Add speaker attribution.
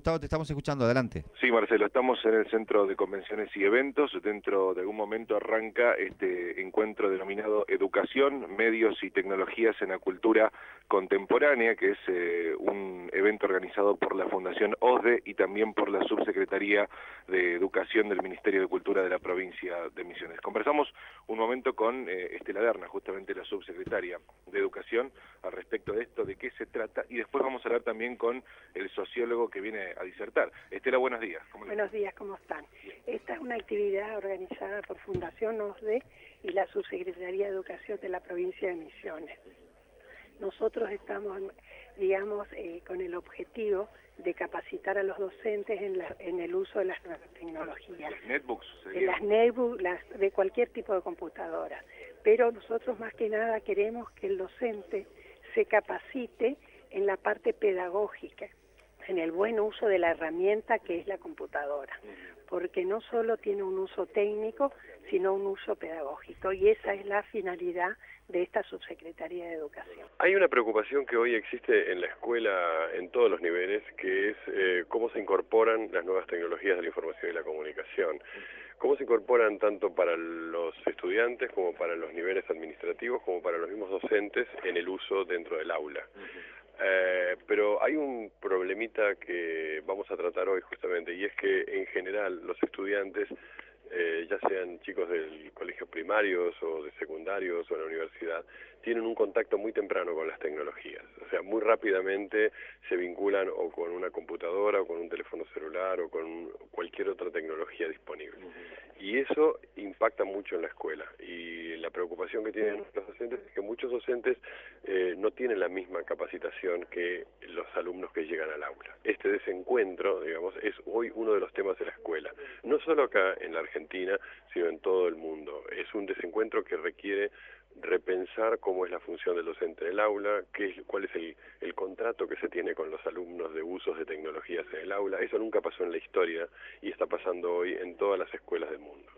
Speaker 1: Gustavo, te estamos escuchando, adelante.
Speaker 2: Sí, Marcelo, estamos en el Centro de Convenciones y Eventos. Dentro de algún momento arranca este encuentro denominado Educación, Medios y Tecnologías en la Cultura Contemporánea, que es un evento organizado por la Fundación OSDE y también por la Subsecretaría de Educación del Ministerio de Cultura de la provincia de Misiones. Conversamos un momento con Estela Derna, justamente la subsecretaria de Educación, al respecto de esto, de qué se trata, y después vamos a hablar también con el sociólogo que viene a disertar. Estela, buenos días.
Speaker 3: Buenos días, ¿cómo están? Esta es una actividad organizada por Fundación OSDE y la Subsecretaría de Educación de la provincia de Misiones. Nosotros estamos, digamos, con el objetivo de capacitar a los docentes en el uso de las nuevas tecnologías.
Speaker 2: Las netbooks.
Speaker 3: De las netbooks, de cualquier tipo de computadora. Pero nosotros más que nada queremos que el docente se capacite en la parte pedagógica, en el buen uso de la herramienta que es la computadora, porque no solo tiene un uso técnico, sino un uso pedagógico, y esa es la finalidad de esta Subsecretaría de Educación.
Speaker 4: Hay una preocupación que hoy existe en la escuela en todos los niveles, que es cómo se incorporan las nuevas tecnologías de la información y la comunicación. Cómo se incorporan tanto para los estudiantes como para los niveles administrativos, como para los mismos docentes en el uso dentro del aula. Pero hay un problemita que vamos a tratar hoy justamente, y es que en general los estudiantes, ya sean chicos del colegio primarios o de secundarios o en la universidad, tienen un contacto muy temprano con las tecnologías. O sea, muy rápidamente se vinculan o con una computadora o con un teléfono celular o con cualquier otra tecnología disponible. Y eso impacta mucho en la escuela. Y la preocupación que tienen los docentes es que muchos docentes no tienen la misma capacitación que los alumnos que llegan al aula. Este desencuentro, digamos, es hoy uno de los temas de la escuela. No solo acá en la Argentina, sino en todo el mundo. Es un desencuentro que requiere repensar cómo es la función del docente del aula, cuál es el contrato que se tiene con los alumnos de usos de tecnologías en el aula. Eso nunca pasó en la historia y está pasando hoy en todas las escuelas del mundo.